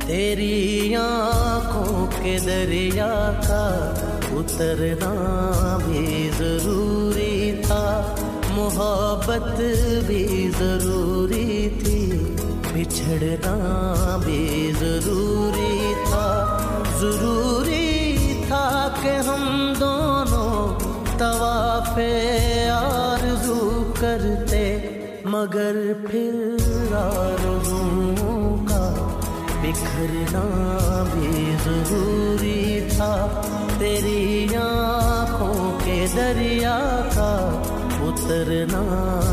तेरी आँखों के दरिया का उतरना भी जरूरी था, मोहब्बत भी जरूरी थी, बिछड़ना भी जरूरी था। जरूरी था कि हम दोनों तवाफ़े आरज़ू करते, मगर फिर आरज़ुओं का बिखरना भी जरूरी था। तेरी आँखों के दरिया का उतरना